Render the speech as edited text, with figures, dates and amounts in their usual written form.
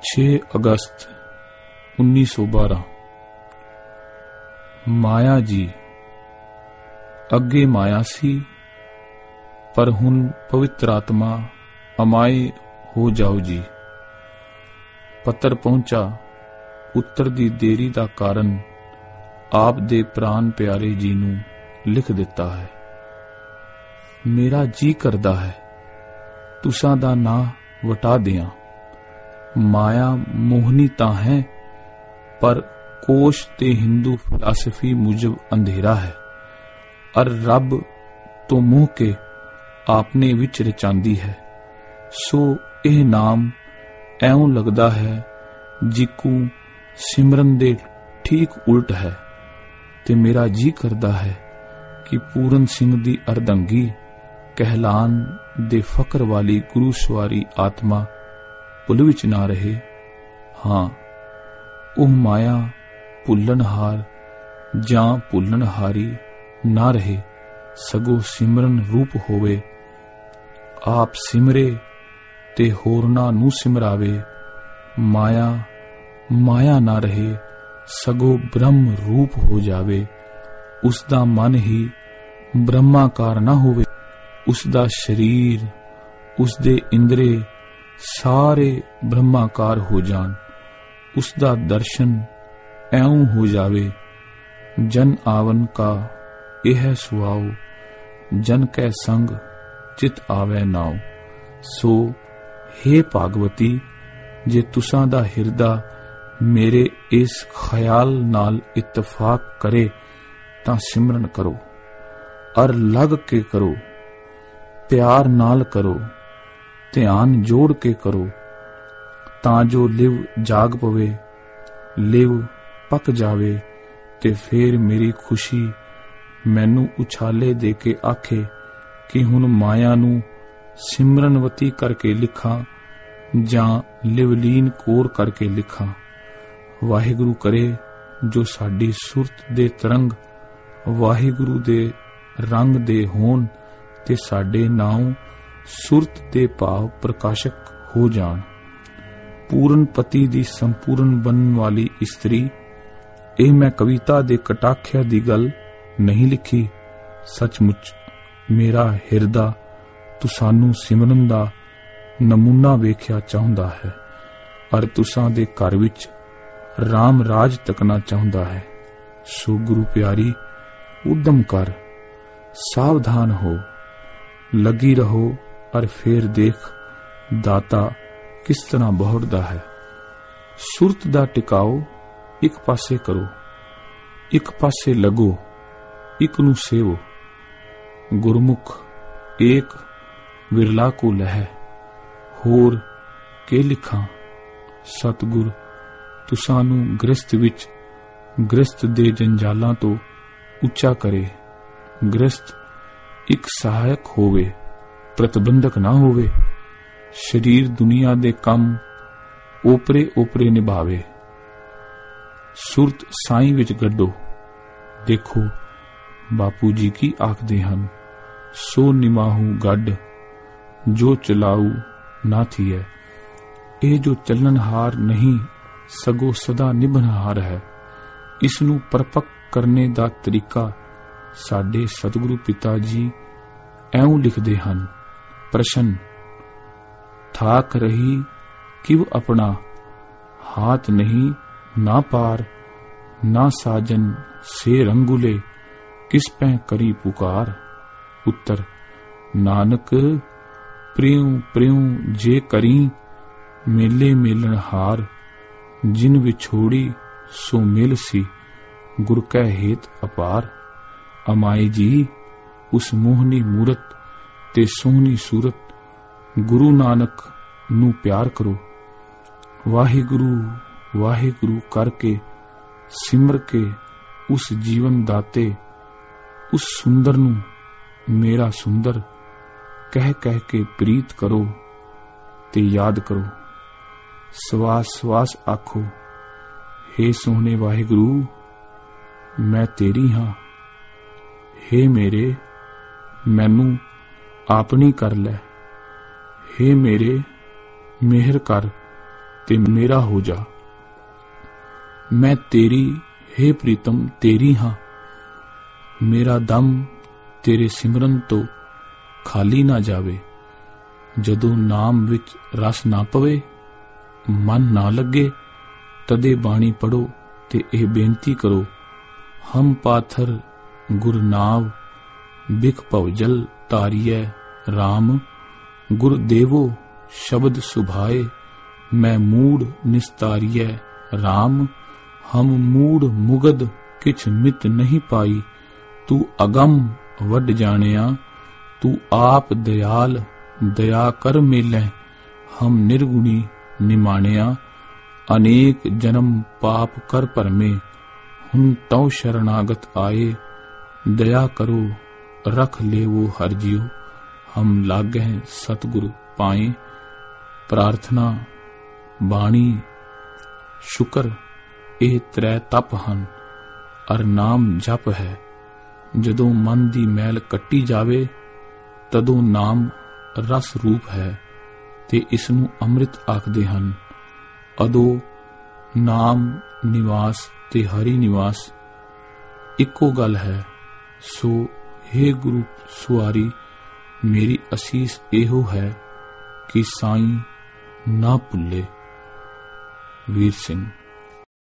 6 ਅਗਸਤ 1912। ਮਾਇਆ ਜੀ ਅੱਗੇ ਮਾਇਆ ਸੀ, ਪਰ ਹੁਣ ਪਵਿੱਤਰ ਆਤਮਾ ਅਮਾਏ ਹੋ ਜਾਓ ਜੀ। ਪੱਤਰ ਪਹੁੰਚਾ। ਉੱਤਰ ਦੀ ਦੇਰੀ ਦਾ ਕਾਰਨ ਆਪ ਦੇ ਪ੍ਰਾਨ ਪਿਆਰੇ ਜੀ ਨੂੰ ਲਿਖ ਦਿੱਤਾ ਹੈ। ਮੇਰਾ ਜੀ ਕਰਦਾ ਹੈ ਤੁਸਾਂ ਦਾ ਨਾਂ ਵਟਾ ਦਿਆਂ। ਮਾਇਆ ਮੋਹਨੀ ਤਾਂ ਹੈ, ਪਰ ਕੋਸ਼ ਤੇ ਹਿੰਦੂ ਫਿਲਾਸਫੀ ਮੁਜਬ ਅੰਧੇਰਾ ਹੈ, ਅਰ ਰੱਬ ਤੋਂ ਮੋਹ ਕੇ ਆਪਨੇ ਵਿੱਚ ਰਚਾਂਦੀ ਹੈ। ਸੋ ਇਹ ਨਾਮ ਐਉਂ ਲੱਗਦਾ ਹੈ ਜਿਕੂ ਸਿਮਰਨ ਦੇ ਠੀਕ ਉਲਟ ਹੈ, ਤੇ ਮੇਰਾ ਜੀ ਕਰਦਾ ਹੈ ਕਿ ਪੂਰਨ ਸਿੰਘ ਦੀ ਅਰਧੰਗੀ ਕਹਿਲਾਨ ਦੇ ਫਕਰ ਵਾਲੀ ਗੁਰੂ ਸਵਾਰੀ ਆਤਮਾ ਭੁੱਲ ਵਿੱਚ ਨਾ ਰਹੇ। ਹਾਂ, ਉਹ ਮਾਇਆ ਭੁੱਲਣਹਾਰ ਜਾਂ ਭੁੱਲਣਹਾਰੀ ਨਾ ਰਹੇ, ਸਗੋਂ ਸਿਮਰਨ ਰੂਪ ਹੋਵੇ। ਆਪ ਸਿਮਰੇ ਤੇ ਹੋਰਨਾਂ ਨੂੰ ਸਿਮਰਾਵੇ। ਮਾਇਆ ਮਾਇਆ ਨਾ ਰਹੇ, ਸਗੋਂ ਬ੍ਰਹਮ ਰੂਪ ਹੋ ਜਾਵੇ। ਉਸ ਦਾ ਮਨ ਹੀ ਬ੍ਰਹਮਾਕਾਰ ਨਾ ਹੋਵੇ, ਉਸ ਦਾ ਸਰੀਰ, ਉਸ ਦੇ ਇੰਦਰੇ ਸਾਰੇ ਬ੍ਰਹਮਾਕਾਰ ਹੋ ਜਾਣ। ਉਸ ਦਾ ਦਰਸ਼ਨ ਐਉਂ ਹੋ ਜਾਵੇ, ਜਨ ਆਵਨ ਕਾ ਇਹ ਸੁਆਓ, ਜਨ ਕੈ ਸੰਗ ਚਿਤ ਆਵੈ ਨਾਉ। ਸੋ हे ਭਾਗਵਤੀ, ਜੇ ਤੁਸਾਂ ਦਾ ਹਿਰਦਾ ਮੇਰੇ ਇਸ ਖਿਆਲ ਨਾਲ ਇਤਫਾਕ ਕਰੇ ਤਾਂ ਸਿਮਰਨ ਕਰੋ, ਅਰ ਲੱਗ ਕੇ ਕਰੋ, ਪਿਆਰ ਨਾਲ ਕਰੋ, ਧਿਆਨ ਜੋੜ ਕੇ ਕਰੋ, ਤਾਂ ਜੋ ਲਿਵ ਜਾਗ ਪਵੇ, ਲਿਵ ਪੱਕ ਜਾਵੇ, ਤੇ ਫੇਰ ਮੇਰੀ ਖੁਸ਼ੀ ਮੈਨੂੰ ਉਛਾਲੇ ਦੇ ਕੇ ਆਖੇ ਕਿ ਹੁਣ ਮਾਇਆ ਨੂੰ ਸਿਮਰਨਵਤੀ ਕਰਕੇ ਲਿਖਾਂ ਜਾਂ ਲਿਵਲੀਨ ਕੋਰ ਕਰਕੇ ਲਿਖਾਂ। ਵਾਹਿਗੁਰੂ ਕਰੇ ਜੋ ਸਾਡੀ ਸੁਰਤ ਦੇ ਤਰੰਗ ਵਾਹਿਗੁਰੂ ਦੇ ਰੰਗ ਦੇ ਹੋਣ ਤੇ ਸਾਡੇ ਨਾਉ ਸੁਰਤ ਦੇ ਭਾਵ ਪ੍ਰਕਾਸ਼ਕ ਹੋ ਜਾਣ। ਪੂਰਨ ਪਤੀ ਦੀ ਸੰਪੂਰਨ ਬਣਨ ਵਾਲੀ ਇਸਤਰੀ, ਇਹ ਮੈਂ ਕਵਿਤਾ ਦੇ ਕਟਾਖਿਆ ਦੀ ਗੱਲ ਨਹੀਂ ਲਿਖੀ। ਸੱਚਮੁੱਚ ਮੇਰਾ ਹਿਰਦਾ ਤੁਸਾਨੂੰ ਸਿਮਰਨ ਦਾ ਨਮੂਨਾ ਵੇਖਿਆ ਚਾਹੁੰਦਾ ਹੈ, ਪਰ ਤੁਸਾਂ ਦੇ ਘਰ ਵਿੱਚ ਰਾਮ ਰਾਜ ਤੱਕਣਾ ਚਾਹੁੰਦਾ ਹੈ। ਸੋ ਗੁਰੂ ਪਿਆਰੀ, ਉਦਮ ਕਰ, ਸਾਵਧਾਨ ਹੋ, ਲੱਗੀ ਰਹੋ,而ਫੇਰ ਦੇਖ ਦਾਤਾ ਕਿਸ ਤਰ੍ਹਾਂ ਬਹੁੜਦਾ ਹੈ। ਸੁਰਤ ਦਾ ਟਿਕਾਓ ਇੱਕ ਪਾਸੇ ਕਰੋ, ਇੱਕ ਪਾਸੇ ਲੱਗੋ, ਇੱਕ ਨੂੰ ਸੇਵੋ। ਗੁਰਮੁਖ ਏਕ ਵਿਰਲਾ ਕੋ ਲਹਿ, ਹੋਰ ਕੇ ਲਿਖਾਂ। ਸਤਿਗੁਰ ਤੁਸਾਂ ਨੂੰ ਗ੍ਰਸਤ ਵਿੱਚ ਗ੍ਰਸਤ ਦੇ ਜੰਜਾਲਾਂ ਤੋਂ ਉੱਚਾ ਕਰੇ। ਗ੍ਰਸਤ ਇੱਕ ਸਹਾਇਕ ਹੋਵੇ, ਪ੍ਰਤਿਬੰਧਕ ਨਾ ਹੋਵੇ। ਸਰੀਰ ਦੁਨੀਆ ਦੇ ਕੰਮ ਓਪਰੇ ਓਪਰੇ ਨਿਭਾਵੇ। ਸੁਰਤ ਸਾਈਂ ਵਿੱਚ ਗੱਡੋ। ਦੇਖੋ ਬਾਪੂ ਜੀ ਕੀ ਆਖਦੇ ਹਨ, ਸੋ ਨਿਮਾਹੂ ਗੱਡ ਜੋ ਚਲਾਊ ਨਾ ਥੀਐ। ਇਹ ਜੋ ਚੱਲਣਹਾਰ ਨਹੀਂ, ਸਗੋਂ ਸਦਾ ਨਿਭਣਹਾਰ ਹੈ। ਇਸ ਨੂੰ ਪਰਪੱਕ ਕਰਨੇ ਦਾ ਤਰੀਕਾ ਸਾਡੇ ਸਤਿਗੁਰੂ ਪਿਤਾ ਜੀ ਐਉਂ ਲਿਖਦੇ ਹਨ। ਪ੍ਰਸ਼ਨ, ਥਾਕ ਰਹੀ ਕਿਵ ਆਪਣਾ, ਹਾਥ ਨਹੀਂ ਨਾ ਪਾਰ, ਨਾ ਸਾਜਨ ਸੇ ਰੰਗੁਲੇ, ਕਿਸ ਪੈ ਕਰੀ ਪੁਕਾਰ। ਉੱਤਰ, ਨਾਨਕ ਪ੍ਰਿਉ ਪ੍ਰਿਉ ਜੇ ਕਰੀ, ਮੇਲੇ ਮੇਲਣ ਹਾਰ, ਜਿਨ ਵਿਛੋੜੀ ਸੋ ਮਿਲ ਸੀ, ਗੁਰ ਕੈ ਹੇਤ ਅਪਾਰ। ਅਮਾਈ ਜੀ, ਉਸ ਮੋਹਨੀ ਮੂਰਤ ਤੇ ਸੋਹਣੀ ਸੂਰਤ ਗੁਰੂ ਨਾਨਕ ਨੂੰ ਪਿਆਰ ਕਰੋ। ਵਾਹਿਗੁਰੂ ਵਾਹਿਗੁਰੂ ਕਰਕੇ ਸਿਮਰ ਕੇ ਉਸ ਜੀਵਨ ਦਾਤੇ, ਉਸ ਸੁੰਦਰ ਨੂੰ ਮੇਰਾ ਸੁੰਦਰ ਕਹਿ ਕਹਿ ਕੇ ਪ੍ਰੀਤ ਕਰੋ ਤੇ ਯਾਦ ਕਰੋ। ਸਵਾਸ ਸਵਾਸ ਆਖੋ, ਹੇ ਸੋਹਣੇ ਵਾਹਿਗੁਰੂ, ਮੈਂ ਤੇਰੀ ਹਾਂ। ਹੇ ਮੇਰੇ, ਮੈਨੂੰ ਆਪਣੀ ਕਰ ਲੈ। ਹੇ ਮੇਰੇ, ਮਿਹਰ ਕਰ, ਤੇ ਮੇਰਾ ਹੋ ਜਾ। ਮੈਂ ਤੇਰੀ हे ਪ੍ਰੀਤਮ ਤੇਰੀ ਹਾਂ, ਮੇਰਾ ਦਮ ਤੇਰੇ ਸਿਮਰਨ ਤੋਂ ਖਾਲੀ ਨਾ ਜਾਵੇ। ਜਦੋਂ ਨਾਮ ਵਿੱਚ ਰਸ ਨਾ ਪਵੇ, ਮਨ ਨਾ ਲੱਗੇ, ਤਦੇ ਬਾਣੀ ਪੜੋ ਤੇ ਇਹ ਬੇਨਤੀ ਕਰੋ, ਹਮ ਪਾਥਰ ਗੁਰਨਾਵ ਬਿਖ ਭਵਜਲ ਤਾਰੀਐ ਰਾਮ, ਗੁਰਦੇਵੋ ਸ਼ਬਦ ਸੁਭਾਏ ਮੈਂ ਮੂੜ ਨਿਸਤਾਰੀਐ ਰਾਮ। ਹਮ ਮੂੜ ਮੁਗਦ ਕਿਛ ਮਿਤ ਨਹੀਂ ਪਾਈ, ਤੂੰ ਅਗਮ ਵੱਡ ਜਾਣਿਆ, ਤੂੰ ਆਪ ਦਇਆਲ ਦਇਆ ਕਰ ਮੇਲੇ, ਹਮ ਨਿਰਗੁਣੀ ਨਿਮਾਣਿਆ। ਅਨੇਕ ਜਨਮ ਪਾਪ ਕਰ ਭਰਮੇ, ਹੁਣ ਤਉ ਸ਼ਰਨਾਗਤ ਆਏ, ਦਇਆ ਕਰੋ रख ले वो हर जियो, हम लागे हैं सतगुरु पाए। प्रार्थना बाणी शुकर ਇਹ ਤ੍ਰੈ ਤਪ ਹਨ, ਅਰ ਨਾਮ ਜਪ ਹੈ। ਜਦੋਂ ਮਨ ਦੀ ਮੈਲ ਕੱਟੀ ਜਾਵੇ, ਤਦੋਂ ਨਾਮ ਰਸ ਰੂਪ ਹੈ ਤੇ ਇਸ ਨੂੰ ਅੰਮ੍ਰਿਤ ਆਖਦੇ ਹਨ। ਅਦੋਂ ਨਾਮ ਨਿਵਾਸ ਤੇ ਹਰੀ ਨਿਵਾਸ ਇੱਕੋ ਗੱਲ ਹੈ। ਸੋ हे ਗੁਰੂ ਸੁਆਰੀ, ਮੇਰੀ ਅਸੀਸ ਇਹੋ ਹੈ ਕਿ ਸਾਈਂ ਨਾ ਭੁੱਲੇ। ਵੀਰ ਸਿੰਘ।